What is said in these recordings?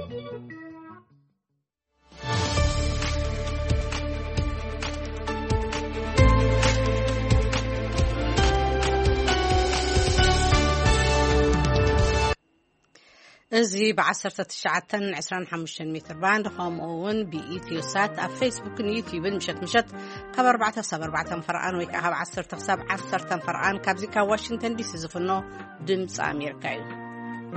ازي بعسرة تشعتن 25 متر باند خامون بإيتيوسات على فيسبوك ويوتيوب مشت خبر 4 فرقان ويكا بعسرة حساب 10 فرقان كابزيكا واشنطن دي سي زفنو دمص أمريكا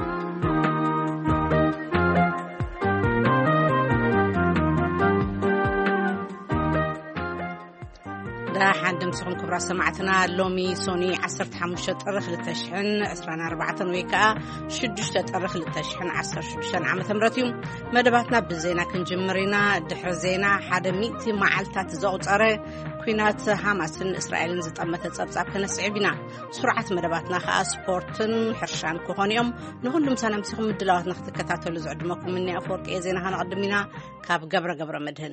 حندم سخن كبرى سمعتنا اللومي سوني 15 طرخ للتشحن 24 ويكا 6 طرخ للتشحن 16 عام تمرتيوم مدباتنا بالزينة كنجمرينا دحر زينة حدا 100 معلتات زوطره كوينات حماس اسرائيل زطمت تصبصاب كنسعبنا سرعه مدباتنا خا سبورتن حرشان كونيوم نهلم سنه مسخم مدلاوات نختكتاتلو زعدمكم مني افورك زينة هنقدمينا كاب قبره مدهن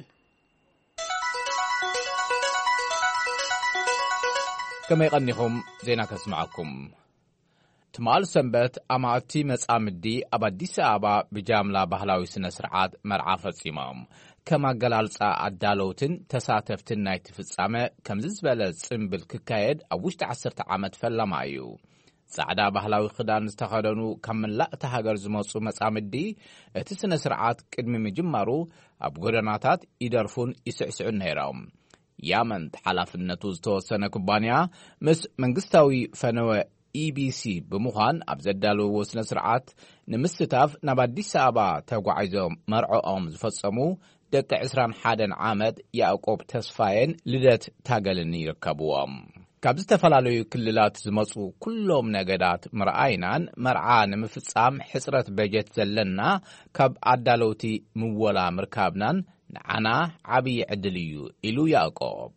كما يقنيهم زينا كسمعكم تمال سنبت أماتي مسامدي أباديس أبا بجاملة بحلاوي سنة سرعات مرعافة سيمام كما قلالسا عدالوتن تساتفتن نايت في السامة كمزز بلد سنبل ككايد أوشت 10 عامت فلمايو سعدا بحلاوي خدان استخدنو كمن لا تهاجر زموصو مسامدي تسنة سرعات كدمي مجمارو أبغراناتات يدرفون يسعسعون نيرام يامن حلفنتو زتوسنه كوبانيا مس منغستاوي فنوه EBC بمخان أبزدالو وسنة سرعات نمستاف نباديس أبا تقوعيزو مرعوهم زفصمو دك 21 عامد يأقوب تسفاين لدت تاقلني يركبوهم كابزتفلالو كللات زمصو كلهم نقدات مرعاينان مرعان مفتصام حسرة بجت زلنا كاب عدالوتي مولا مركابنان نعنا عبي عدليو إلو يأقوب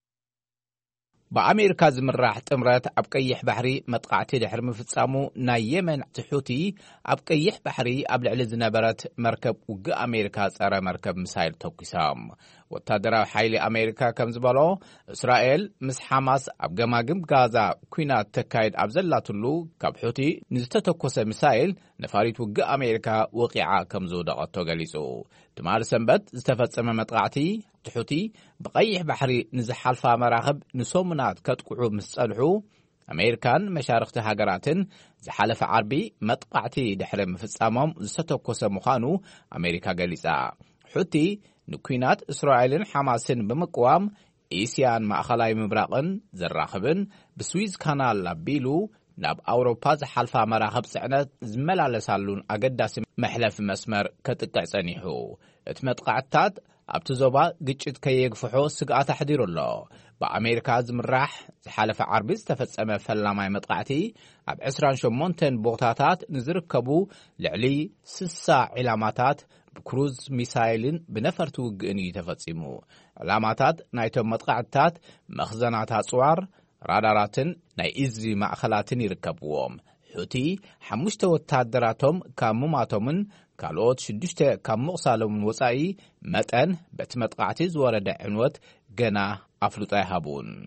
بأمريكا زمراح تمرت أبقيح بحري متقعتي دحر مفتسامو نايمن تحوتي أبقيح بحري أبلع لزنبرت مركب وقا أمريكا صار مركب مسايل توقسام وتدرى حيلي أمريكا كمزبالو إسرائيل مس حماس أبقماقم غازا كوينات تكايد أبزلاتلو كابحوتي نزتتوكوس مسايل نفاريت وقا أمريكا وقعا كمزو دغتو غليسو تمار سنبت استفتصم متقعتي تحوتي بقيح بحري نزحالفا مراخب نسومنات كتقعو مسألحو أمريكان مشارخت هاجراتن زحالف عربي متقعتي دحر مفتصامهم زتتوكوس مخانو أمريكا غليسا حوتي نكوينات إسرائيل حماسن بمقوام إيسيان مأخلاي مبراقن زراخبن بسويز كانال لابيلو ناب أوروبا زحالفا مراخب سعنات زملالسالون أقداس محلف مسمر كتقع سنيحو اتمتقعتات أبتزوبا قجت كيقفحو سقعة تحدير الله بأمريكا زمراح زحالف عربي استفتصم فلاماي متقعتي أب 28 بوغتاتات نزركبو لعلي 6 علاماتات بكروز ميسايلين بنفرتو قني تفتصمو علاماتات نايتو متقعتات مخزناتات صوار راداراتن ناي إزي مأخلاتن يركبوهم حوتي حموشت وتادراتهم كاموماتومن كالوت 6 كاموصالومن وصاي متن بتمتقعتي زورد عنوت جنا أفلوطا يهابون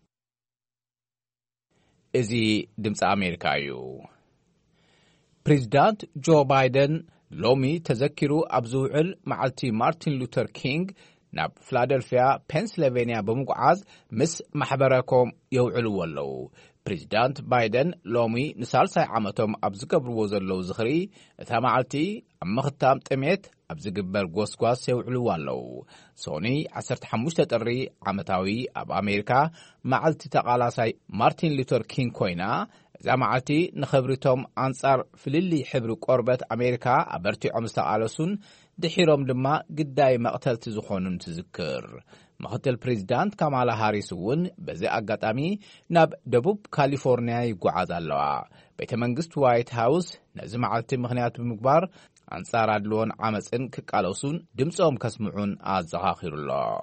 إزي دمس أمريكايو بريزيدنت جو بايدن لومي تذكروا أبزوعل معلتي مارتين لوثر كينغ ناب فلادلفيا بنسلفانيا بمقعاز مس محبركم يوعلو ولو بريزيدنت بايدن لومي نسالساي عامتهم أبزقبرو زلو زخري اتا معلتي أمختام تميت أبزقبر قوسقواس يوعلو ولو سوني 15 تري عامتاوي أب أمريكا معلتي تقالاساي مارتين لوثر كينغ كوينا زعمعتي نخبرتهم أنصار فللي حبرو قربت أمريكا أبرتي عمستقالسون دحيرهم لما قداي مقتل تزخونن تذكر مقتل بريزيدنت كامالا هاريسون بزي أقاتامي ناب دبوب كاليفورنيا يقعاد اللوا بيت منغست وايت هاوس نزمعتي مخنيات بمقبار أنصار عدلون عمسن كقالوسون دمسهم كسمعون آزغاخير الله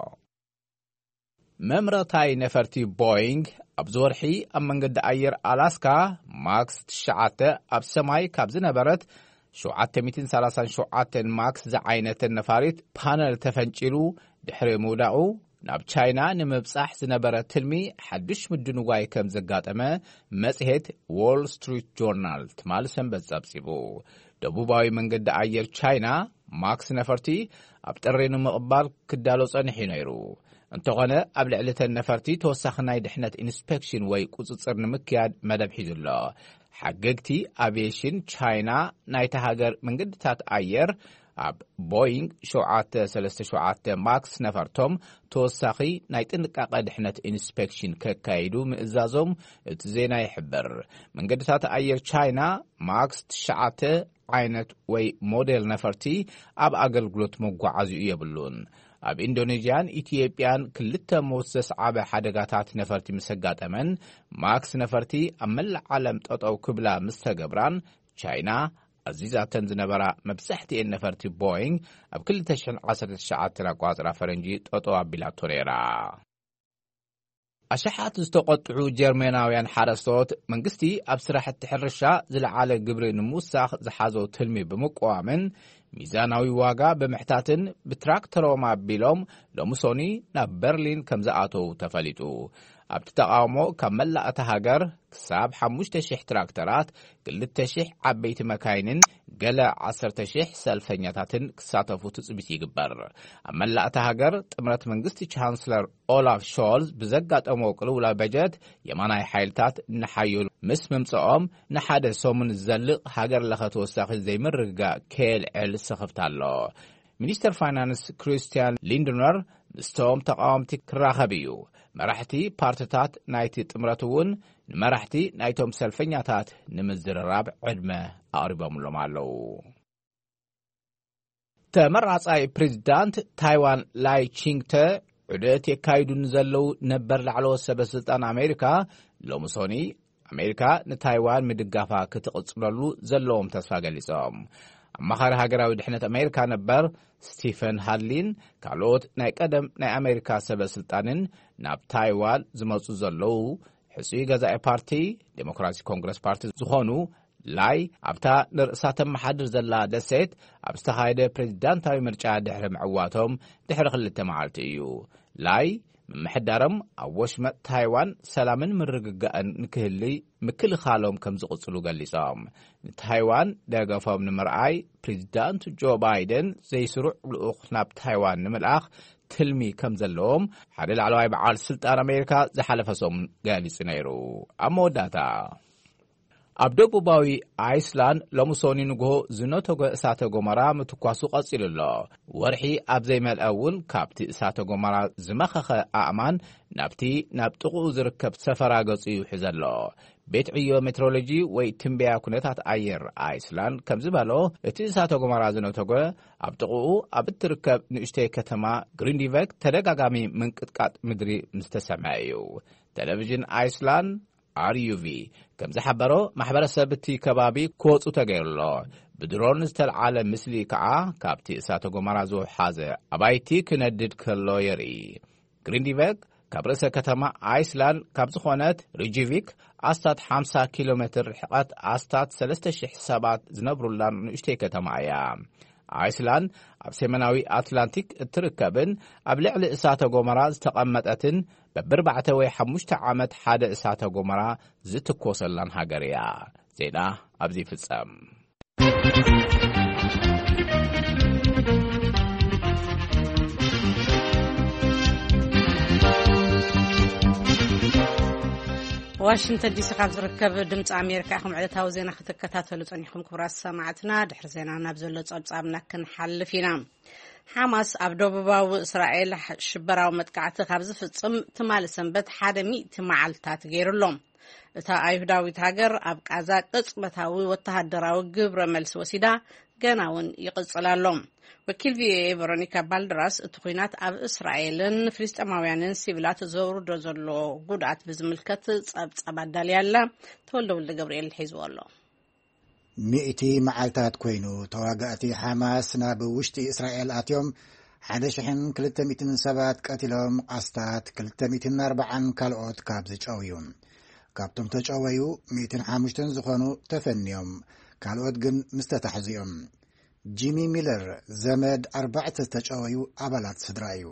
ممرتاي نفرتي بوينغ أبزورحي أمنقد أير ألاسكا ماكس تشعات أبسماي كابزنبرت شوعات 230 شوعات ماكس زعينة النفاريت بانل تفنجلو دحري مودعو ناب تشاينا نمبصح زنبرة تلمي حدش مدنواي كم زقاتما مسهت وول ستريت جورنال تمال سنبت زبسيبو دبوباوي منقد أير تشاينا ማክስ ነፈርቲ ኣብ ጥሪን ምቕባል ክዳሎ ጸኒሑ ነይሩ እንተኾነ ኣብ ልዕልተን ነፈርቲ ተወሳኺ ናይ ድሕነት ኢንስፔክሽን ወይ ቁጽጽር ንምክያድ መደብ ሒዙሎ ሓገግቲ አቪዬሽን ቻይና ናይቲ ሃገር መንገድታት ኣየር ኣብ ቦይንግ 737 ማክስ ነፈርቶም ተወሳኺ ናይ ጥንቃቐ ድሕነት ኢንስፔክሽን ከካይዱ ምእዛዞም እቲ ዜና ይሕብር መንገድታት ኣየር ቻይና ማክስ 9 ዓይነት ወይ ሞዴል ነፈርቲ ኣብ ኣገልግሎት መጓዓዝዩ የብሉን ኣብ ኢንዶኔዥያን ኢትዮጵያን ክልተ ሞት ዘስዓበ ሓደጋታት ነፈርቲ ምስ ኣጋጠመን ማክስ ነፈርቲ ኣብ መላእ ዓለም ጠጠው ክብላ ምስ ተገብራን ቻይና ኣዚዛተን ዝነበራ መብዛሕትአን ነፈርቲ ቦይንግ ኣብ 2019 ኣቋፅራ ፈረንጂ ጠጠው ኣቢላቶ ነይራ ኣሽሓት ዝተቆጥዑ ጀርመናውያን ሓረስቶት መንግስቲ ኣብ ስራሕቲ ሕርሻ ዝለዓለ ግብሪ ንምውሳኽ ዝሓዞ ትልሚ ብምቋዋምን ሚዛናዊ ዋጋ ብምሕታትን ብትራክተሮም ኣቢሎም ሎምሶኒ ናብ በርሊን ከም ዝኣተው ተፈሊጡ ኣብቲ ተቃውሞ ካብ መላእቲ ሃገር ክሳብ 5,000 ትራክተራት 2,000 ዓበይቲ መካይንን ገለ 10,000 ሰልፈኛታትን ክሳተፉ ትጽቢት ይግበር ኣብ መላእቲ ሃገር ጥምረት መንግስቲ ቻንስለር ኦላፍ ሾልዝ ብዘጋጠሞ ቅልውላው በጀት የማናይ ሓይልታት ንሓይሉ ምስ ምምጽኦም ንሓደ ሰሙን ዝዘልቕ ሃገር ለኸ ተወሳኺ ዘይምርግጋእ ከልዕል ስኽፍታ ኣሎ ሚኒስተር ፋይናንስ ክሪስቲያን ሊንድነር ምስቶም ተቃወምቲ ክራኸብ እዩ መራሕቲ ፓርቲታት ናይቲ ጥምረት እውን ንመራሕቲ ናይቶም ሰልፈኛታት ንምዝርራብ ዕድመ ኣቕሪቦምሎም ኣለዉ ተመራጻይ ፕሬዚዳንት ታይዋን ላይ ቺንግተ ዑደት የካይዱ ንዘለዉ ነበር ላዕለዎት ሰበስልጣን ኣሜሪካ ሎምሶኒ ኣሜሪካ ንታይዋን ምድጋፋ ክትቕጽለሉ ዘለዎም ተስፋ ገሊጾም ኣማኻሪ ሃገራዊ ድሕነት ኣሜሪካ ነበር ስቲፈን ሃድሊን ካልኦት ናይ ቀደም ናይ ኣሜሪካ ሰበስልጣንን ናብ ታይዋን ዝመፁ ዘለዉ ሕፁይ ገዛኢ ፓርቲ ዴሞክራሲ ኮንግረስ ፓርቲ ዝኾኑ ላይ ኣብታ ንርእሳተ መሓድር ዘላ ደሴት ኣብ ዝተኻየደ ፕሬዚዳንታዊ ምርጫ ድሕሪ ምዕዋቶም ድሕሪ 2 መዓልቲ እዩ ላይ ምምሕዳሮም ኣብ ወሽመጥ ታይዋን ሰላምን ምርግጋእን ንክህሊ ምክልኻሎም ከም ዝቕጽሉ ገሊጾም ንታይዋን ደገፎም ንምርኣይ ፕሬዚዳንት ጆ ባይደን ዘይስሩዕ ልኡኽ ናብ ታይዋን ንምልኣኽ ትልሚ ከም ዘለዎም ሓደ ላዕለዋይ በዓል ስልጣን ኣሜሪካ ዝሓለፈሶም ገሊጹ ነይሩ ኣብ መወዳእታ ኣብ ደቡባዊ ኣይስላንድ ሎምሶኒ ንግሆ ዝነተጎ እሳተ ጎመራ ምትኳሱ ቀፂሉ ኣሎ ወርሒ ኣብ ዘይመልአ እውን ካብቲ እሳተ ጎመራ ዝመኸኸ ኣእማን ናብቲ ናብ ጥቕኡ ዝርከብ ሰፈራ ገጹ ይውሕዝ ኣሎ ቤት ዕዮ ሜትሮሎጂ ወይ ትንበያ ኩነታት ኣየር ኣይስላንድ ከም ዝበሎ እቲ እሳተ ጎመራ ዝነተጎ ኣብ ጥቕኡ ኣብ እትርከብ ንእሽተይ ከተማ ግሪንዲቨክ ተደጋጋሚ ምንቅጥቃጥ ምድሪ ምስ ተሰምዐ እዩ ቴሌቭዥን ኣይስላንድ RUV ከም ዝሓበሮ ማሕበረሰብ እቲ ከባቢ ክወፁ ተገይሩሎ ብድሮን ዝተልዓለ ምስሊ ከዓ ካብቲ እሳተ ጎመራ ዝውሓዘ ኣባይቲ ክነድድ ከሎ የርኢ ግሪንዲቨክ ካብ ርእሰ ከተማ ኣይስላንድ ካብ ዝኾነት ሪጂቪክ ኣስታት 50 ኪሎ ሜትር ርሕቐት ኣስታት 3,000 ሰባት ዝነብሩላ ንእሽተይ ከተማ እያ ኣይስላንድ ኣብ ሰሜናዊ ኣትላንቲክ እትርከብን ኣብ ልዕሊ እሳተ ጎመራ ዝተቐመጠትን በ4 ወይ 5 ዓመት ሓደ እሳተ ጎመራ ዝትኮሰላን ሃገር እያ ዜና ኣብዚ ፍጸም ዋሽንግተን ዲሲ ካብ ዝርከብ ድምፂ ኣሜሪካ ኢኹም ዕለታዊ ዜና ክትከታተሉ ጸኒሕኩም ክብራት ሰማዕትና ድሕሪ ዜና ናብ ዘሎ ጸብጻብና ክንሓልፍ ኢና ሓማስ ኣብ ደቡባዊ እስራኤል ሽበራዊ መጥቃዕቲ ካብ ዝፍጽም ትማል ሰንበት 100 መዓልታት ገይሩሎም እታ ኣይሁዳዊት ሃገር ኣብ ቃዛ ቅጽበታዊ ወተሃደራዊ ግብረ መልሲ ወሲዳ ገና እውን ይቕጽላሎም ወኪል ቪኦኤ ቬሮኒካ ባልድራስ እቲ ኩናት ኣብ እስራኤልን ፍልስጤማውያንን ሲቪላት ዘውርዶ ዘሎ ጉድኣት ብዝምልከት ጸብጻብ ኣዳልያላ ተወልደ ገብርኤል ሒዝዎ ኣሎ 100 መዓልታት ኮይኑ ተዋጋእቲ ሓማስ ናብ ውሽጢ እስራኤል ኣትዮም 1,200 ሰባት ቀቲሎም ኣስታት 240 ካልኦት ካብ ዝጨውዩ ካብቶም ተጨወዩ 105 ዝኾኑ ተፈንዮም ካልኦት ግን ምስተታሕዚኦም ጂሚ ሚለር ዘመድ 4 ተጨወዩ ኣባላት ስድራ እዩ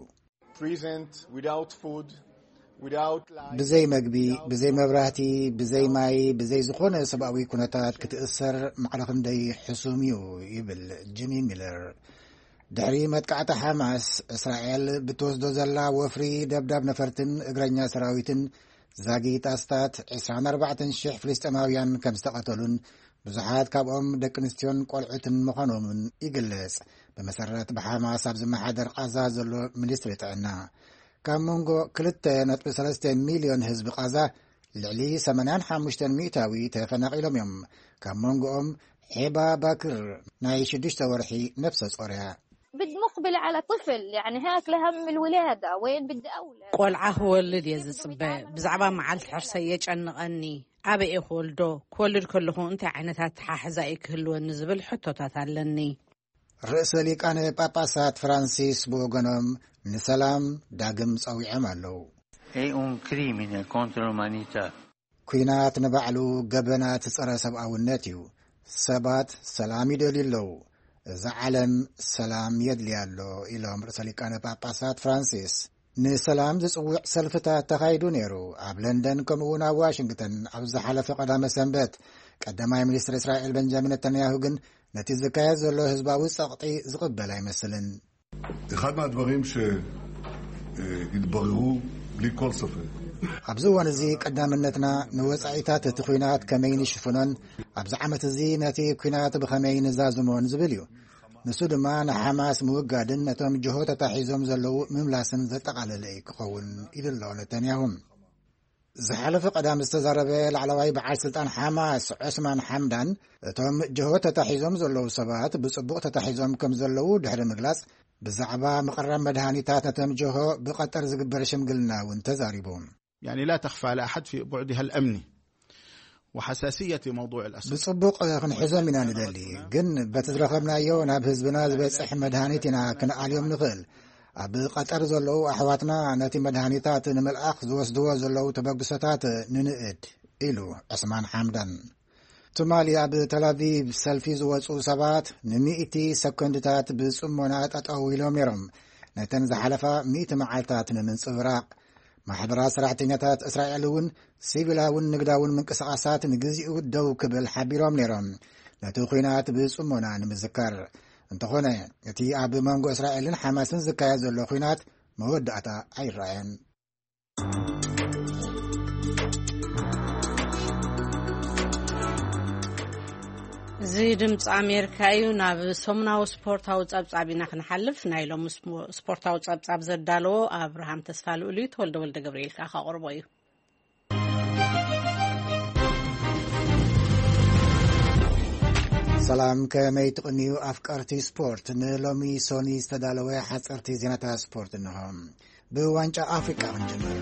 ብዘይ መግቢ ብዘይ መብራህቲ ብዘይ ማይ ብዘይ ዝኾነ ሰብኣዊ ኩነታት ክትእሰር ማዕረኽ እንደይ ሕሱም እዩ ይብል ጂሚ ሚለር ድሕሪ መጥቃዕቲ ሓማስ እስራኤል ብትወስዶ ዘላ ወፍሪ ደብዳብ ነፈርትን እግረኛ ሰራዊትን ዛጊት ኣስታት 24,000 ፍልስጤማውያን ከም ዝተቐተሉን ብዙሓት ካብኦም ደቂ ኣንስትዮን ቆልዑትን ምዃኖምን ይግለጽ። ብመሰረት ብሓማስ ኣብ ዝመሓደር ቃዛ ዘሎ ሚኒስትሪ ጥዕና ካብ መንጎ 2.3 ሚልዮን ህዝቢ ቃዛ ልዕሊ 85 ሚእታዊ ተፈናቒሎም እዮም። ካብ መንጎኦም ሒባ ባክር ናይ 6 ወርሒ ነፍሰ ጾርያ بدي مقبل على طفل يعني هاك لهم الولادة وين بدي أولد ቆልዓ ክወልድ እየ ዝጽበ ብዛዕባ መዓልቲ ሕርሰይ የጨንቐኒ ኣበይ ክወልዶ ክወልድ ከለኹ እንታይ ዓይነታት ሓሕዛ ክህልወኒ ዝብል ሕቶታት ኣለኒ። ርእሰ ሊቃነ ጳጳሳት ፍራንሲስ ብወገኖም ንሰላም ዳግም ጸዊዖም ኣለዉ። È un crimine contro l'umanità. ኩናት ንባዕሉ ገበናት ጸረ ሰብኣውነት እዩ። ሰባት ሰላም ይደልዩ ኣለዉ። እዚ ዓለም ሰላም የድልያ ኣሎ ኢሎም ርእሰ ሊቃነ ጳጳሳት ፍራንሲስ ንሰላም ዝጽውዕ ሰልፍታት ተኻይዱ ነይሩ። ኣብ ለንደን ከምኡውን ኣብ ዋሽንግተን ኣብ ዝሓለፈ ቀዳመ ሰንበት ቀዳማይ ሚኒስትር እስራኤል ቤንጃሚን ነታንያሁ ግን ነቲ ዝካየድ ዘሎ ህዝባዊ ጸቕጢ ዝቕበል ኣይመስልን። אחד מהדברים שהתבררו בלי כל ספק ኣብዚ እዋን እዚ ቀዳምነትና ንወጻኢታት እቲ ኩናት ከመይ ንሽፍኖን ኣብዚ ዓመት እዚ ነቲ ኩናት ብኸመይ ንዛዝሞን ዝብል እዩ። ንሱ ድማ ንሓማስ ምውጋድን ነቶም ጅሆ ተታሒዞም ዘለዉ ምምላስን ዘጠቓለለ ክኸውን ኢድሎ ነታንያሁ። ዝሓለፈ ቀዳም ዝተዛረበ ላዕለዋይ በዓል ስልጣን ሓማስ ዑስማን ሓምዳን እቶም ጅሆ ተታሒዞም ዘለዉ ሰባት ብጽቡቕ ተታሒዞም ከም ዘለዉ ድሕሪ ምግላጽ ብዛዕባ ምቕራብ መድሃኒታት ነቶም ጅሆ ብቐጠር ዝግበር ሽምግልና እውን ተዛሪቦም يعني لا تخفى على أحد في بعدها الأمني وحساسية موضوع الأسر بصبوق خنحزم من ندلي جن بتدرخبنا يو ناب حزبنا زبصح مدهانيتنا كنا اليوم نخل أب قطر زلو أحواتنا نتي مدهانيتات نملأخ زوسدو زلو تبقساتات ننقد إلو عثمان حمدان تمالي أب تل أبيب سلفي زوصو سبات نمئتي سكندتات بصمونات أطويلهم يرم نتنز حلفا 100 معالتات من صفراق ማሕበራት ሰራሕተኛታት እስራኤል እውን ሲቪላውን ንግዳውን ምንቅስቓሳት ንግዚኡ ደው ክብል ሓቢሮም ነይሮም ነቲ ኩናት ብጽሞና ንምዝካር እንተኾነ እቲ ኣብ መንጎ እስራኤልን ሓማስን ዝካየድ ዘሎ ኩናት መወዳእታ ኣይረአየን። እዚ ድምፂ ኣሜሪካ እዩ። ናብ ሰሙናዊ ስፖርታዊ ጸብጻቢና ክንሓልፍ ናይ ሎሚ ስፖርታዊ ጸብጻብ ዘዳለዎ ኣብርሃም ተስፋልኡሉ ተወልደ ወልደ ገብርኤል ካቕርቦ እዩ። ሰላም ከመይ ትቕንዩ ኣፍቀርቲ ስፖርት ንሎሚ ሶኒ ዝተዳለወ ሓፀርቲ ዜናታት ስፖርት እንሆም። ብዋንጫ ኣፍሪቃ ክንጅምር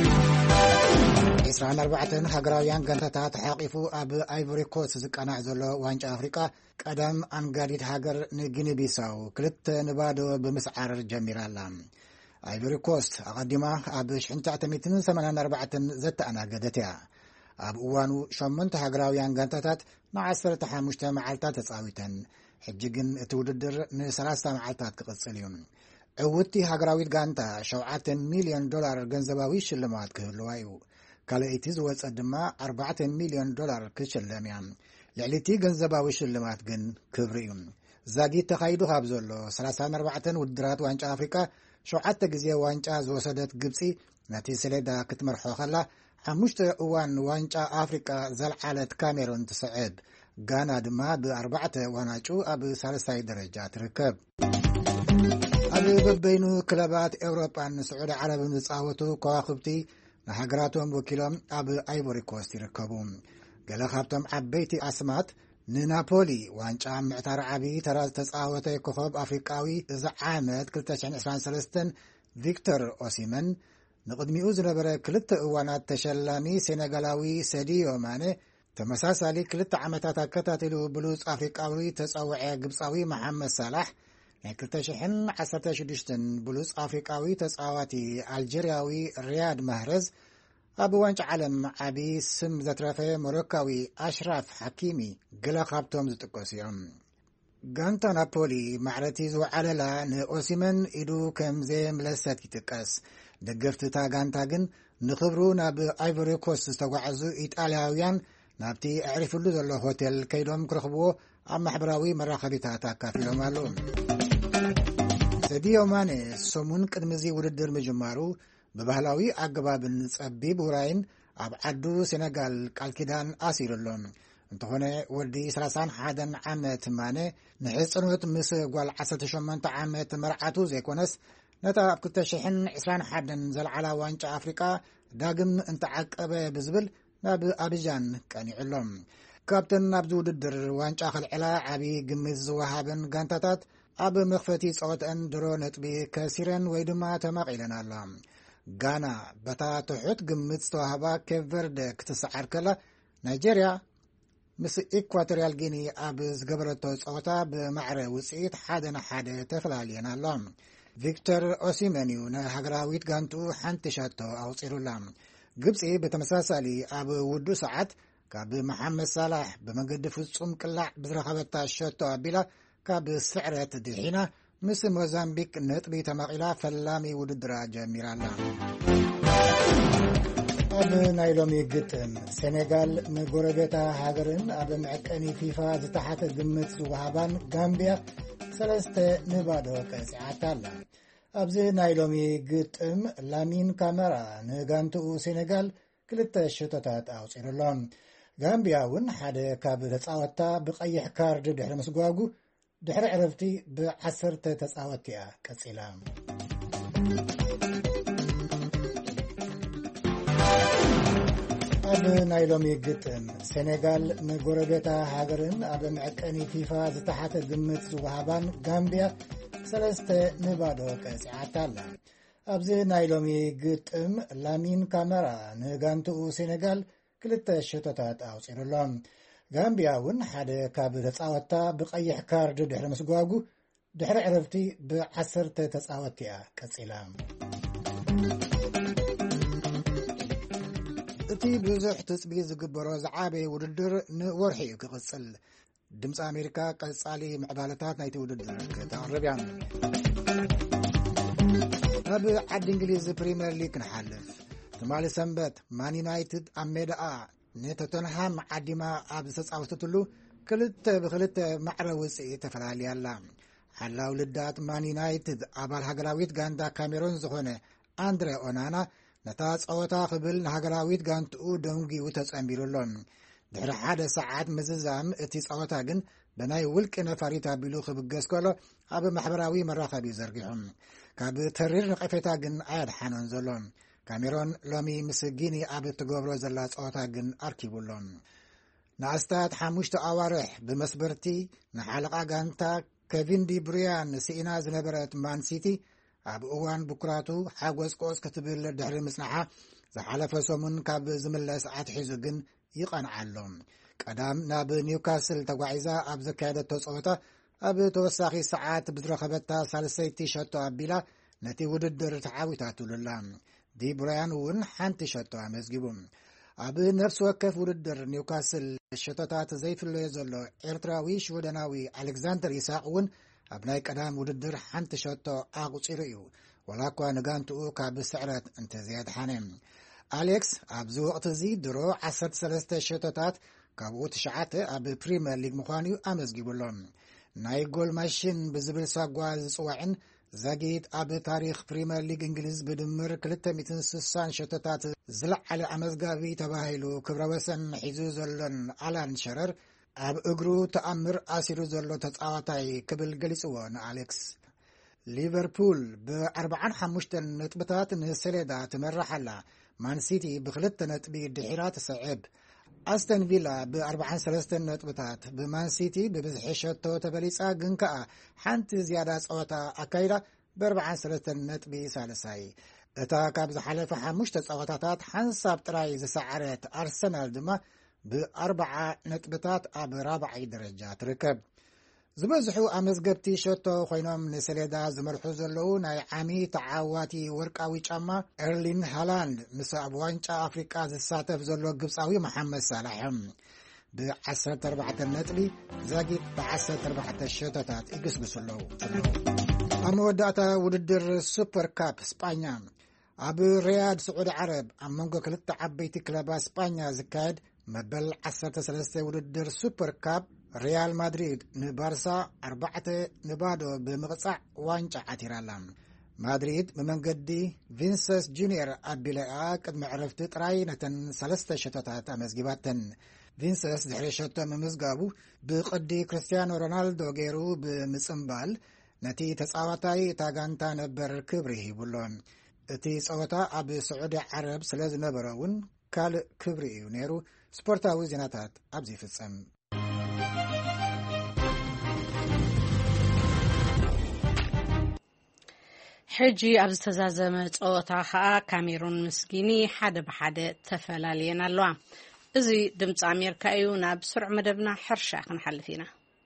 24 ሃገራውያን ጋንታታት ሓቂፉ ኣብ ኣይቮሪ ኮስት ዝቀናዕ ዘሎ ዋንጫ ኣፍሪቃ ቀደም ኣንጋዲት ሃገር ንጊኒ ቢሳው 2-0 ብምስዓር ጀሚራላ። ኣይቮሪ ኮስት ኣቐዲማ ኣብ 1984 ዘተኣናገደት እያ። ኣብ እዋኑ 8 ሃገራውያን ጋንታታት ን15 መዓልታት ተጻዊተን ሕጂ ግን እቲ ውድድር ን30 መዓልታት ክቕጽል እዩ። ዕውቲ ሃገራዊት ጋንታ $7 ሚልዮን ገንዘባዊ ሽልማት ክህልዋ እዩ። ካልእቲ ዝወፀት ድማ $4 ሚልዮን ክሽለም እያ። ልዕሊቲ ገንዘባዊ ሽልማት ግን ክብሪ እዩ። ዛጊት ተኻይዱ ካብ ዘሎ 34 ውድድራት ዋንጫ ኣፍሪቃ 7 ግዜ ዋንጫ ዝወሰደት ግብፂ ነቲ ሰሌዳ ክትመርሖ ከላ 5 እዋን ዋንጫ ኣፍሪቃ ዘልዓለት ካሜሩን ትስዕብ። ጋና ድማ ብ4 ዋናጩ ኣብ 3ይ ደረጃ ትርከብ። ኣብ በበይኑ ክለባት ኤውሮጳን ስዑድ ዓረብን ዝፃወቱ ከዋኽብቲ ንሃገራቶም ወኪሎም ኣብ ኣይቮሪ ኮስት ይርከቡ። ገለ ካብቶም ዓበይቲ ኣስማት ንናፖሊ ዋንጫ ምዕታር ዓብዪ ተራ ዝተፃወተ ኮኸብ ኣፍሪቃዊ እዚ ዓመት 2023 ቪክተር ኦሲመን ንቕድሚኡ ዝነበረ 2 እዋናት ተሸላሚ ሴኔጋላዊ ሰዲዮ ማነ ተመሳሳሊ 2 ዓመታት ኣከታቲሉ ብሉፅ ኣፍሪቃዊ ተፀውዐ ግብፃዊ መሐመድ ሳላሕ ናይ 2016 ብሉፅ ኣፍሪቃዊ ተፃዋቲ ኣልጀርያዊ ሪያድ ማህረዝ ኣብ ዋንጫ ዓለም ዓብዪ ስም ዘትረፈ ሞሮካዊ ኣሽራፍ ሓኪሚ ገለ ካብቶም ዝጥቀሱ እዮም። ጋንታ ናፖሊ ማዕረቲ ዝወዓለላ ንኦሲመን ኢዱ ከምዘየምለሰት ይጥቀስ። ደገፍቲ እታ ጋንታ ግን ንኽብሩ ናብ ኣይቮሪ ኮስት ዝተጓዓዙ ኢጣልያውያን ናብቲ ኣዕሪፍሉ ዘሎ ሆቴል ከይዶም ክረኽብዎ ኣብ ማሕበራዊ መራኸቢታት ኣካፊሎም ኣለዉ። ሰዲዮ ማኔ ሰሙን ቅድሚዚ ውድድር ምጅማሩ ብባህላዊ አገባብን ጸቢብ ውራይን ኣብ ዓዱ ሴኔጋል ቃልኪዳን አሲሩሎም እንተኾነ ወዲ 31 ዓመት ማኔ ንሕፅኖት ምስ ጓል 18 ዓመት መርዓቱ ዘይኮነስ ነታ ኣብ 2021 ዘለዓላ ዋንጫ አፍሪቃ ዳግም እንተዓቀበ ብዝብል ናብ አብጃን ቀኒዕሎም ካብተን ኣብዚ ውድድር ዋንጫ ክልዕላ ዓብዪ ግምት ዝወሃበን ጋንታታት ኣብ መኽፈቲ ፀወተን ድሮ ነጥቢ ከሲረን ወይ ድማ ተማቒለን ኣላ ጋና በታ ትሑት ግምት ዝተዋህባ ኬፕ ቨርደ ክትሰዓር ከላ ናይጀርያ ምስ ኢኳቶሪያል ጊኒ ኣብ ዝገበረቶ ፀወታ ብማዕረ ውፅኢት 1-1 ተፈላለየን ኣላ ቪክተር ኦሲሜን እዩ ንሃገራዊት ጋንትኡ ሓንቲ ሸቶ ኣውፂሩላ ግብፂ ብተመሳሳሊ ኣብ ውዱ ሰዓት ካብ መሐመድ ሳላሕ ብመንገዲ ፍጹም ቅላዕ ብዝረኸበታ ሸቶ ኣቢላ ካብ ስዕረት ድሒና ምስ ሞዛምቢክ ነጥቢ ተማቒላ ፈላሚ ውድድራ ጀሚራላ ኣብ ናይ ሎሚ ግጥም ሴኔጋል ንጎረቤታ ሃገርን ኣብ መዕቀኒ ፊፋ ዝተሓተ ግምት ዝወሃባን ጋምቢያ 3-0 ቀፂዓታላ ኣብዚ ናይ ሎሚ ግጥም ላሚን ካሜራ ንጋንትኡ ሴኔጋል 2 ሸቶታት ኣውፂሩሎም ጋምቢያ እውን ሓደ ካብ ተፃወታ ብቀይሕ ካርድ ድሕሪ ምስጓጉ ድሕሪ ዕረፍቲ ብ10 ተፃወት እያ ቀፂላ ኣብ ናይ ሎሚ ግጥም ሴኔጋል ንጎረቤታ ሃገርን ኣብ መዕቀኒ ፊፋ ዝተሓተ ግምት ዝወሃባን ጋምቢያ 3-0 ቀፂዓታላ ኣብዚ ናይ ሎሚ ግጥም ላሚን ካሜራ ንጋንትኡ ሴኔጋል 2 ሸቶታት ኣውፂሩሎም ጋምቢያ እውን ሓደ ካብ ተፃወታ ብቀይሕ ካርድ ድሕሪ ምስጓጉ ድሕሪ ዕረፍቲ ብ10 ተፃወት እያ ቀፂላ እቲ ብዙሕ ትፅቢት ዝግበሮ ዝዓበየ ውድድር ንወርሒ እዩ ክቕፅል ድምፂ ኣሜሪካ ቀጻሊ ምዕባለታት ናይቲ ውድድር ከተቕርብ እያ ናብ ዓዲ እንግሊዝ ፕሪምየር ሊግ ክንሓልፍ ትማሊ ሰንበት ማን ዩናይትድ ኣብ ሜዳኣ ንቶተንሃም ዓዲማ ኣብ ዝተፃወተትሉ 2-2 ማዕረ ውፅኢት ተፈላለያላ ሓላው ልዳት ማን ዩናይትድ ኣባል ሃገራዊት ጋንታ ካሜሮን ዝኾነ ኣንድሬ ኦናና ነታ ፀወታ ክብል ንሃገራዊት ጋንትኡ ደንጊኡ ተጸንቢሩሎም ድሕሪ 1 ሰዓት ምዝዛም እቲ ፀወታ ግን ብናይ ውልቂ ነፋሪት ኣቢሉ ክብገስ ከሎ ኣብ ማሕበራዊ መራኸቢ ዘርጊሖም ካብ ተሪር ንቐፌታ ግን ኣያድሓኖን ዘሎ ካሜሮን ሎሚ ምስ ጊኒ ኣብ እትገብሮ ዘላ ፀወታ ግን ኣርኪቡሎም ንኣስታት 5 ኣዋርሕ ብመስበርቲ ንሓለቓ ጋንታ ኬቪን ዲ ብሩያን ስኢና ዝነበረት ማን ሲቲ ኣብ እዋን ብኩራቱ ሓጎስ ቆስ ክትብል ድሕሪ ምጽናሓ ዝሓለፈ ሰሙን ካብ ዝምለስ ኣትሒዙ ግን ይቐንዓሎም ቀዳም ናብ ኒውካስል ተጓዒዛ ኣብ ዘካየደቶ ፀወታ ኣብ ተወሳኺ ሰዓት ብዝረኸበታ ሳልሰይቲ ሸቶ ኣቢላ ነቲ ውድድር ተዓዊታትሉላ ዲ ብሩያን እውን ሓንቲ ሸቶ ኣመዝጊቡ ኣብ ነፍሲ ወከፍ ውድድር ኒውካስል ሸቶታት ዘይፍለዮ ዘሎ ኤርትራዊ ሽወደናዊ ኣሌክዛንደር ይስሐቅ እውን ኣብ ናይ ቀዳም ውድድር ሓንቲ ሸቶ ኣቁፂሩ እዩ ወላ እኳ ንጋንትኡ ካብ ስዕረት እንተዘየድሓነ ኣሌክስ ኣብዚ ወቅቲ እዚ ድሮ 13 ሸቶታት ካብኡ 9 ኣብ ፕሪምየር ሊግ ምዃኑ ኣመዝጊቡሎም ናይ ጎል ማሽን ብዝብል ሳጓ ዝፅዋዕን ዘጊት ኣብ ታሪክ ፕሪምየር ሊግ እንግሊዝ ብድምር 260 ሸቶታት ዝለዓለ ኣመዝጋቢ ተባሂሉ ክብረ ወሰን ሒዙ ዘሎን ኣላን ሸረር ኣብ እግሩ ተኣምር ኣሲሩ ዘሎ ተፃዋታይ ክብል ገሊፅዎ ንኣሌክስ ሊቨርፑል ብ45 ነጥብታት ንሰሌዳ ትመራሓላ ማንሲቲ ብ2 ነጥቢ ድሒራ ትስዕብ ኣስተን ቪላ ብ43 ነጥብታት ብማንሲቲ ብብዝሒ ሸቶ ተበሊፃ ግን ከኣ ሓንቲ ዝያዳ ፀወታ ኣካይዳ ብ43 ነጥቢ ሳልሳይ እታ ካብ ዝሓለፈ 5 ፀወታታት ሓንሳብ ጥራይ ዝሰዓረት ኣርሰናል ድማ ብ40 ነጥብታት ኣብ 4ይ ደረጃ ትርከብ ዝበዝሑ ኣመዝገብቲ ሸቶ ኮይኖም ንሰሌዳ ዝመርሑ ዘለዉ ናይ ዓሚ ተዓዋቲ ወርቃዊ ጫማ ኤርሊን ሃላንድ ምስ ኣብ ዋንጫ ኣፍሪቃ ዝሳተፍ ዘሎ ግብፃዊ መሐመድ ሳላሕ ብ14 ነጥቢ ዘጊት ብ14 ሸቶታት ይግስግስለዉ ኣብ መወዳእታ ውድድር ሱፐር ካፕ ስጳኛ ኣብ ሪያድ ስዑድ ዓረብ ኣብ መንጎ ክልተ ዓበይቲ ክለባት ስጳኛ ዝካየድ መበል 13 ውድድር ሱፐር ካፕ ريال مدريد نبارسا 4-0 بمقصع وانشا عتيرالا مدريد بمنقدي فينسيس جونيور أبيلاء قد معرفت تراينة 3 شتات أمزجباتن فينسيس دحري شتو ممزقابو بقدي كريستيانو رونالدو غيرو بمصنبال نتي تصاوتاي تاغانتا نبر كبري بلون اتي صوتا اب سعودي عرب سلاز نبرون كال كبري نيرو سبورتاوي زيناتات ابزي فصم حجي ابز تزازمه صوتا خا كاميرون مسكيني حد بحد تفلالينا لوا ازي دمص امريكا ايو ناب سرع مدبنا حرشا كنحلفينا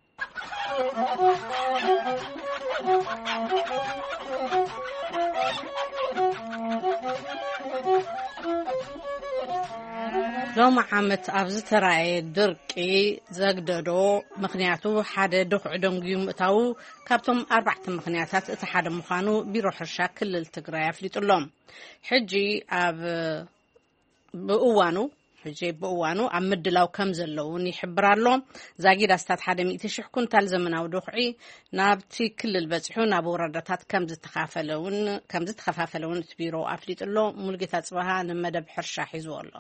لوم عمت ابز تراي درقي زغددو مخنياتو حدا دخع دنغيوم اتاو كابتم 4 مخنياتات اتحاد مخانو بيرو حرشا كلل تግራይ አፍሊጥሎም ሕጂ ኣብ ብእዋኑ ኣብ ምድላው ከም ዘለውን ይሕብራሎ ዛጊድ ኣስታት 100,000 ኩንታል ዘመናዊ ድኹዒ ናብቲ ክልል በጽሑ ናብ ወረዳታት ከም ዝተኸፋፈለውን ቢሮ ኣፍሊጥሎ ሙልጌታ ጽባሃ ንመደብ ሕርሻ ሒዙ ኣሎ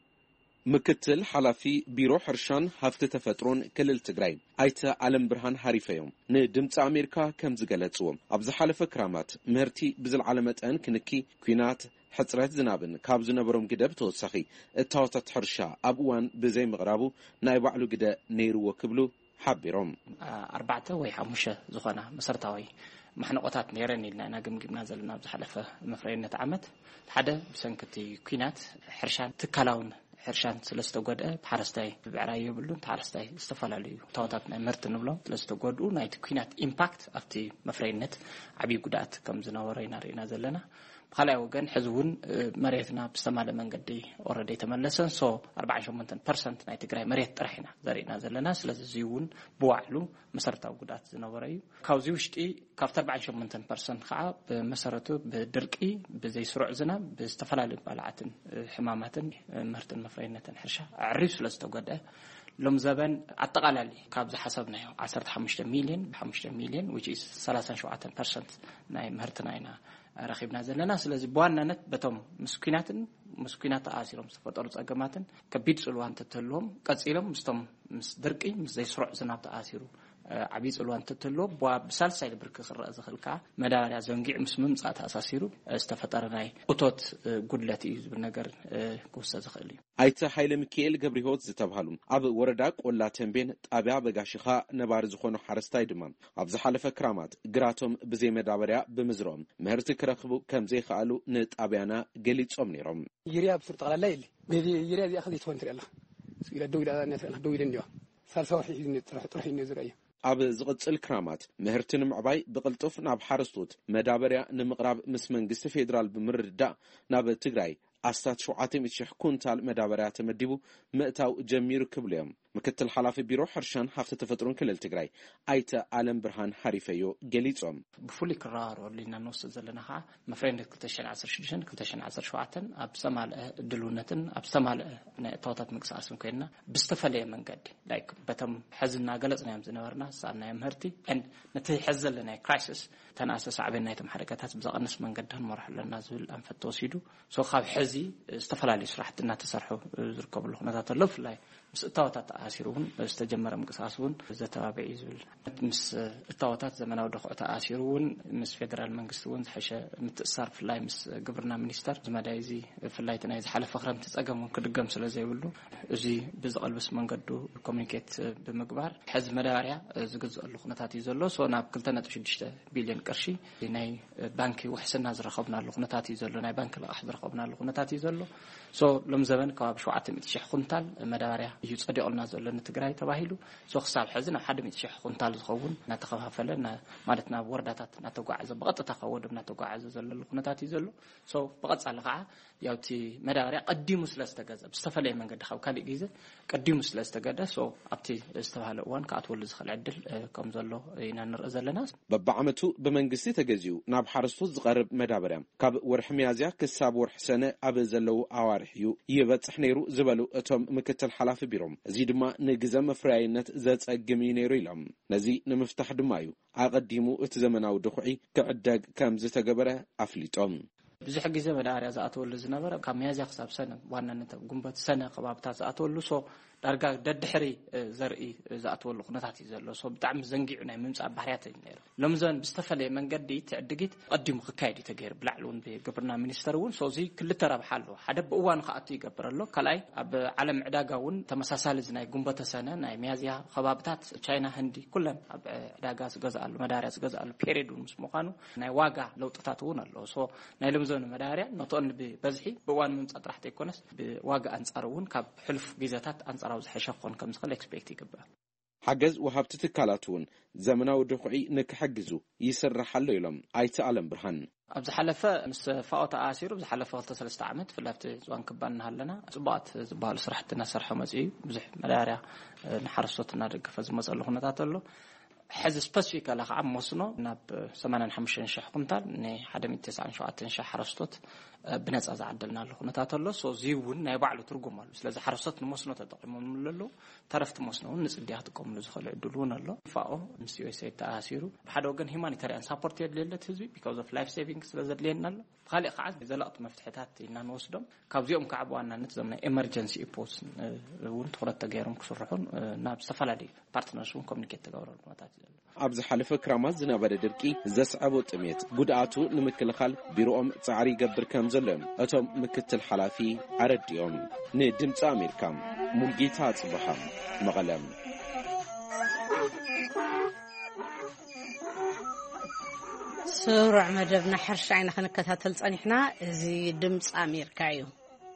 ምክትል ሓላፊ ቢሮ ሕርሻን ሃፍቲ ተፈጥሮን ክልል ትግራይ ኣይተ ዓለም ብርሃን ሃሪፈዮም ንድምፂ ኣሜሪካ ከም ዝገለጽዎም ኣብ ዝሓለፈ ክራማት ምህርቲ ብዝልዓለ መጠን ክንኪ ኩናት حصرت زنابن ካብ ዝነበሮም ግደብ ተወሳኺ እታወታት ሕርሻ ኣብ እዋን ብዘይ ምቕራቡ ናይ ባዕሉ ግደ ነይርዎ ክብሉ ሓቢሮም 4 ወይ 5 ዝኾና መሰረታዊ محنقات نيرن إلنا جمجمنا زلنا بزحلة مفرينة عمت حدا بسنكتي كينات حرشان تكلاون حرشان سلستوجد بحرستاي بعرايو بلون بحرستاي استفال عليه تواتنا مرتن بلون سلستوجد ونايت كينات إمباكت أفتي مفرينة عبي قدات كم زناورينا رينا زلنا خلاص وجن حزون مريتنا بستمال من قدي already تملسن so 4% نايت جراي مريت رحنا زرينا زلنا سلز زيون بوعلو مسرتاو قدات زناوريو كاوزيوشتي كافت 4% خا بمسرته بدرقي بزي سرع زنا باستفلال بالعتن حماماتن مرتن مفرينة حرشة عريس لستوجده لم زبن أتقالي كابز حسبنا 15 مليون ب5 مليون which is 37% ناي مرتناينا رخيبنا زلنا سلازي بوانانت بتم مسكينات آسيرهم سفطروا أجمعتن كبيت سلوان تتلهم كاتسيلهم مستم مسدركي مزي سرع زناب تآسيرو عبيد سلوان تتلهم وبسال سايل برك خرق زخلكا مداري زنجع مسمم ساعات أساسيرو استفطرناي أطوت قدلتي بالنجار كوسا زخلي أيتا حيل مكيل جبريهوت زتبهالون أب ورداك ولا تنبين أبيع بجاشخاء نبارز خونو حرستاي دمان أبز حلفة كرامات جراتهم بزي مدابريا بمزروم مهرتك رخبو كم زي خالو نت أبيانا جليت أمنيرم يريا بسرط على الليل يريا دي أخذي تونتري الله سيلا دويل على الناس دويل النيو سالسة وحي تروحي النزرية أب زغط الكرامات مهرتن معباي بقلطف ناب حرستوت مدابريا نمقراب مسمن قست فيدرال بمرد ناب تجراي أستات شوعاتي متشح كونتال مدابريات مديبو مئتاو جميرو كبليهم مكتل حلافي بيرو حرشان حافظ تفترون كل التجراي أيتا عالم برهان حريفيو جليتهم بفولي قرار ولينا نص زلناها مفرين كلتشن 10 شدشن كلتشن 10 شوعاتن أبسمال دلونتن أبسمال توتات مقصاسم كينا بستفلي من قد لايك بتم حزننا قلصنا يوم زنورنا صارنا يوم هرتي ان نتي حزل لنا كرايسيس تناسس عبنا يتم حركات بزقنس من قدهم مرحله النازل انفتوسيدو سو خاب حزي استفلالي صراحتنا تسرحوا زركب الخناتات اللف لاي مس التواتات آسيرون استجمر مقصاسون زتابعي زول مس التواتات زمناو دخو تآسيرون مس فيدرال منغستون حشا متأثر في لاي مس جبرنا مينستر زمدايزي في لاي تنايز حلف فخرم تتأقم كدقم سلا زي ولو زي بزقل بس من قدو كوميونيكيت بمقبار حز مداريا زجزء الخناتات يزلو سو ناب كلتنا تشدشت بليون قرشي ناي بانكي وحسنا زرخبنا الخناتات يزلو ناي بانك لا احد رخبنا الخناتات يزلو سو لم زمن كاب شوعت متشح خنتال مداريا يصدق لنا زلنا تجراي تباهيلو سو خصال حزنا حد متشح خنتال زخون نتخففلنا مالتنا ورداتات نتوقعز بقطه تخود نتوقعز زل الخناتات يزلو سو بقص على قاع ياوتي مداريا قديمو سلاستجازب استفلي من قد خو كالي جيزه قديمو سلاستجاده سو ابتي استفاله وان كاتول زخل عدل كم زلو ينا نرأ زلنا ببعمتو بمنجستي تجازيو ناب حرستو زقرب مدابريا كاب ورح ميازيا كساب ورح سنه اب زلو اوارحيو يبصح نيرو زبلو اتم مكتل حلاف ቢሮም እዚ ድማ ንግዘ መፍራይነት ዘጸግም ነይሩ ኢሎም ነዚ ንምፍታሕ ድማ እዩ ኣቀዲሙ እቲ ዘመናዊ ድኹዒ ክዕደግ ከም ዝተገበረ ኣፍሊጦም ብዙሕ ግዜ መዳርያ ዝኣተወሉ ዝነበረ ካብ ሚያዝያ ክሳብ ሰነ ዋናነት ጉንበት ሰነ ከባብታት ዝኣተወሉ ሶ ዳርጋ ደድሕሪ ዘርኢ ዝኣተወሉ ኩነታት እዩ ዘሎ ሶ ብጣዕሚ ዘንጊዑ ናይ ምምጻእ ባህርያት እዩ ነይሩ ሎም ዘን ብዝተፈለየ መንገዲ ትዕድጊት ቀዲሙ ክካየድ ተገይር ብላዕሊ እውን ብግብርና ሚኒስተር እውን ሶ እዚ ክልተ ረብሓ ኣሎ ሓደ ብእዋኑ ከኣቱ ይገብረሎ ካልኣይ ኣብ ዓለም ዕዳጋ እውን ተመሳሳሊ ናይ ጉንበት ሰነ ናይ ሚያዝያ ከባብታት ቻይና ህንዲ ኩለን ኣብ ዕዳጋ ዝገዛሉ መዳርያ ዝገዛሉ ፔሪድ ምስ ምዃኑ ናይ ዋጋ ለውጥታት እውን ኣሎ ሶ ናይ ሎምዞን መዳርያ ነቶን ብበዝሒ ብእዋኑ ምምጻእ ጥራሕ ዘይኮነስ ብዋጋ አንጻር እውን ካብ ሕልፍ ግዜታት አንጻራው ዝሕሸኾን ከም ዝኽእል ኤክስፔክት ይግበር ሓገዝ ወሃብቲ ትካላት እውን ዘመናዊ ድኹዒ ንክሕግዙ ይስራሓሉ ኢሎም ኣይተ ዓለም ብርሃን ኣብዚ ሓለፈ ምስ ፋኦታ ኣሲሩ ዝሓለፈ 2-3 ዓመት ፍላፍቲ ዝዋን ክባልና ሃለና ጽቡቃት ዝበሃሉ ስራሕትና ሰርሖ መጽኡ ብዙሕ መዳርያ ንሓረስቶትና ደግፈ ዝመጸሉ ኩነታት ኣሎ حز سبيسيفيك على عام مصنع ناب 85,000 كنتال ن 197,000 حرستوت بنص عدلنا له نتات الله سو زيون ናይ ባዕሉ ትርጉም አሉ ስለዚህ حرستوت ንመስኖ ተጠቅመምሉ ተረፍት መስኖ ንጽዲያ ተቆምሉ ዝኸለ ዕድሉን ኣሎ ፋኦ MCUSA ተኣሲሩ በሓደ ወገን ሂማኒታሪያን ሳፖርት የድለለት ህዝቢ because of life saving ስለዘድለየና ኣሎ ካልእ ከዓ ዘላቕት መፍትሕታት ኢና ንወስዶም ካብዚኦም ከዓብ ዋናነት ዘምና ኤመርጀንሲ ኢፖስ እውን ትኩረት ተገይሮም ክስርሑን ናብ ዝተፈላለዩ ፓርትነርሽን ኮሚኒኬት ተገብረሉ ማታት ዘሎ ኣብዚ ሓለፈ ክራማት ዝነበረ ድርቂ ዘስዓቦ ጥሜት ጉድኣቱ ንምክልኻል ቢሮኦም ጻዕሪ ይገብር ከም ዘሎም እቶም ምክትል ሓላፊ ኣረዲኦም ንድምፂ ኣሜሪካ ሙልጌታ ጽበኻ መቐለም سرع مدبنا حرش عين خلينا نكتاتل صنيحنا زي دمص أمريكا يو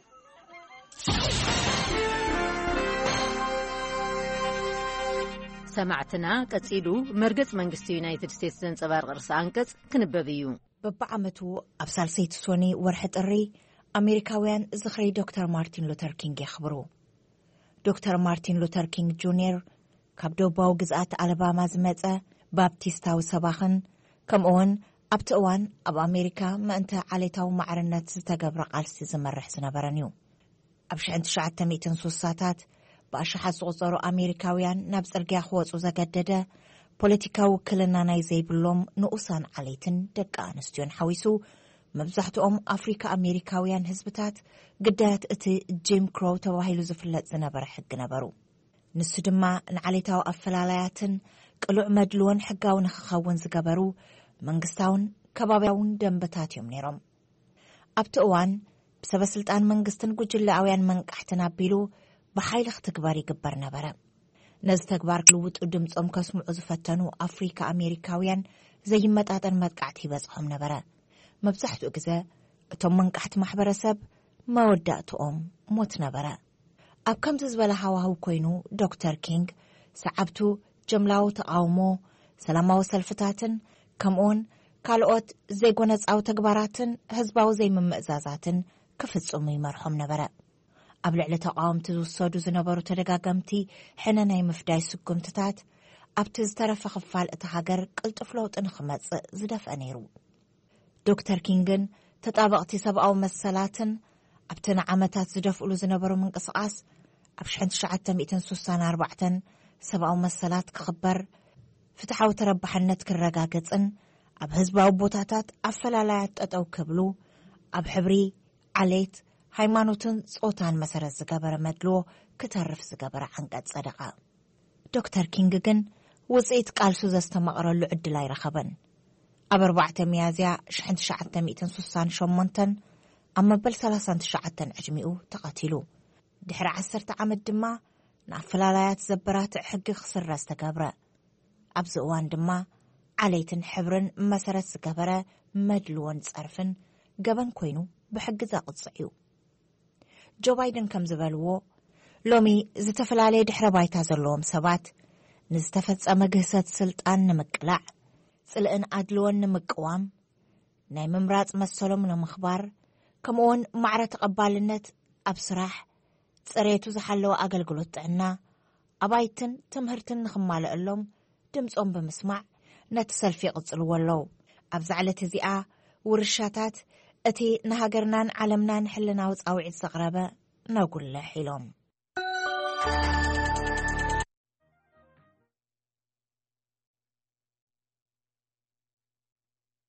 سمعتنا قصيدو مرقص منغستي يونايتد ستيتس زنصبار قرص انقص كنببيو ببعمتو ابسال سيت سوني ورح طري امريكاويان زخري دكتور مارتين لوثر كينغ يخبرو دكتور مارتين لوثر كينغ جونيور كابدو باو غزات الاباما زمصه بابتيستاو سباخن كمون ابتوان اب امريكا ما انت عليتاو معرنت زتغبر قالسي زمرح زنبرنيو ابشعن 900 سوساتات باشحات زغزرو امريكاويان ناب صرغيا خوصو زغدده ፖለቲካዊ ክልና ናይ ዘይብሎም ንኡሳን ዓሌትን ደቂ ኣንስትዮን ሓዊሱ መብዛሕትኦም ኣፍሪካ ኣሜሪካውያን ህዝብታት ግዳያት እቲ ጂም ክሮ ተባሂሉ ዝፍለጥ ዝነበረ ሕጊ ነበሩ ንሱ ድማ ንዓሌታዊ ኣፈላላያትን ቅሉዕ መድልዎን ሕጋዊ ንኽኸውን ዝገበሩ መንግስታውን ከባቢያውን ደንበታት እዮም ነይሮም ኣብቲ እዋን ብሰበስልጣን መንግስትን ጉጅላውያን መንቃሕትን ኣቢሉ ብሓይሊ ክትግበር ይግበር ነበረ ነዚ ተግባር ክልውጡ ድምጾም ከስምዑ ዝፈተኑ ኣፍሪካ ኣሜሪካውያን ዘይመጣጠን መጥቃዕቲ ይበጽሖም ነበረ መብዛሕትኡ ግዜ እቶም መንቃሕቲ ማሕበረሰብ መወዳእትኦም ሞት ነበረ ኣብ ከምዚ ዝበለ ሃዋህው ኮይኑ ዶክተር ኪንግ ሰዓብቱ ጀምላዊ ተቃውሞ ሰላማዊ ሰልፍታትን ከምኡውን ካልኦት ዘይጎነፃዊ ተግባራትን ህዝባዊ ዘይምምእዛዛትን ክፍጽሙ ይመርሖም ነበረ ኣብ ልዕሊ ተቃውምቲ ዝወሰዱ ዝነበሩ ተደጋገምቲ ሕነ ናይ ምፍዳይ ስጉምትታት ኣብቲ ዝተረፈ ክፋል እቲ ሃገር ቅልጡፍ ለውጢ ንኽመጽእ ዝደፍአ ነይሩ ዶክተር ኪንግን ተጣበቕቲ ሰብኣዊ መሰላትን ኣብቲ ንዓመታት ዝደፍእሉ ዝነበሩ ምንቅስቓስ ኣብ 1964 ሰብኣዊ መሰላት ክኽበር ፍትሓዊ ተረባሕነት ክረጋገጽን ኣብ ህዝባዊ ቦታታት ኣፈላላያት ጠጠው ክብሉ ኣብ ሕብሪ ዓሌት ሃይማኖትን ጾታን መሰረት ዝገበረ መድልዎ ክተርፍ ዝገበረ ዓንቀጽ ጸደቐ ዶክተር ኪንግ ግን ውጽኢት ቃልሱ ዘስተመቕረሉ ዕድል ኣይረኸበን ኣብ 4 ሚያዝያ 1968 ኣብ መበል 39 ዕድሚኡ ተቐቲሉ ድሕሪ 10 ዓመት ድማ ንኣፈላላያት ዘበራትዕ ሕጊ ክስረዝ ተገብረ ኣብዚ እዋን ድማ ዓሌትን ሕብርን መሰረት ዝገበረ መድልዎን ጸርፍን ገበን ኮይኑ ብሕጊ ዘቕጽዕ ጆ ባይደን ከም ዝበልዎ ሎሚ ዝተፈላለየ ድሕረ ባይታ ዘለዎም ሰባት ንዝተፈጸመ ግህሰት ስልጣን ንምቅላዕ ጽልእን ኣድልዎን ንምቅዋም ናይ ምምራጽ መሰሎም ንምኽባር ከምኡውን ማዕረ ተቐባልነት ኣብ ስራሕ ጽሬቱ ዝሓለወ ኣገልግሎት ጥዕና ኣባይትን ትምህርትን ንኽማልአሎም ድምፆም ብምስማዕ ነቲ ሰልፊ ይቕጽልዎ ኣለዉ ኣብዚ ዕለት እዚኣ ውርሻታት እቲ ንሃገርናን ዓለምናን ሕልናዊ ጻውዒት ዘቕረበ ነጉልሕ ኢሎም you.